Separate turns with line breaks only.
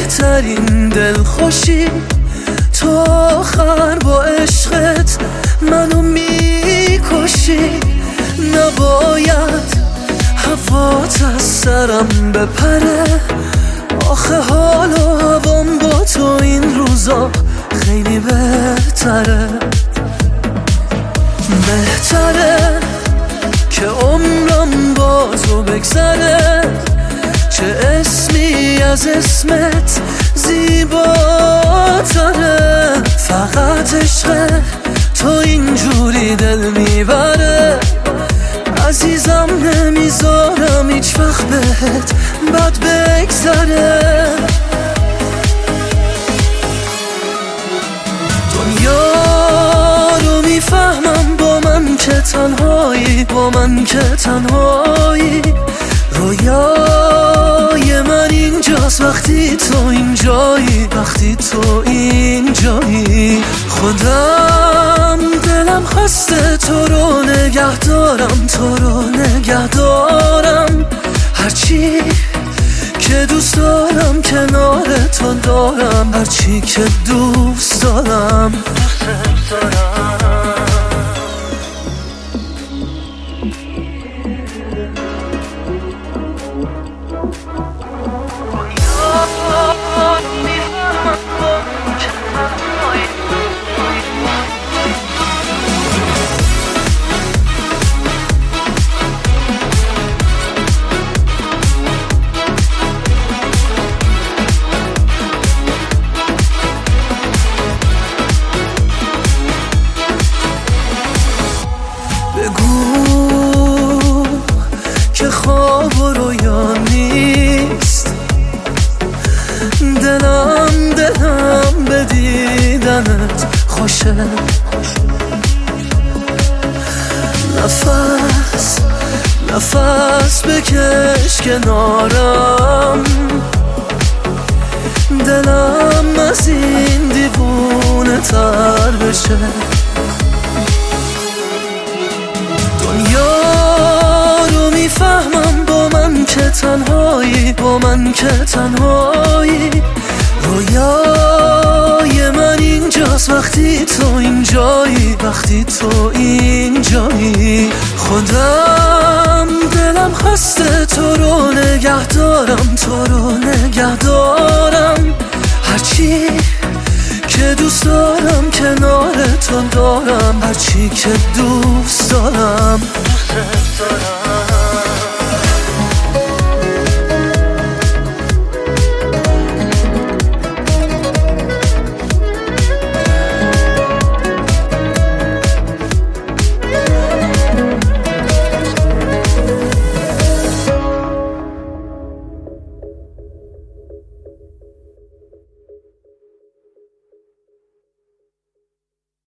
بهترین دلخوشی، تو آخر با عشقت منو میکشی. نباید هوات از سرم بپره، آخه حال و هوام با تو این روزا خیلی بهتره. بهتره که عمرم با تو بگذره، چه اسمی از اسمت زیباتره. فقط عشق تو اینجوری دل میبره، عزیزم نمیذارم هیچ وقت بهت بد بگذره. دنیا رو میفهمم با من که تنهایی، با من که تنهایی. رویای من اینجاست وقتی تو اینجایی، وقتی تو اینجایی. خودم دلم خواسته تو رو نگه دارم، تو رو نگه دارم. هرچی که دوست دارم کنار تو دارم، هرچی که دوست دارم. بگو که خواب و رویا نیست، دلم به دیدنت خوشه. نفس بکش کنارم، دلم از این دیوونه تر بشه. دنیا رو میفهمم با من که تنهایی، با من که تنهایی. رویای من اینجاست وقتی تو اینجایی، وقتی تو اینجایی. خودم دلم خواسته تو رو نگه دارم، تو رو نگه دارم. هرچی که دوست دارم کنار تو دارم، هرچی که دوست دارم.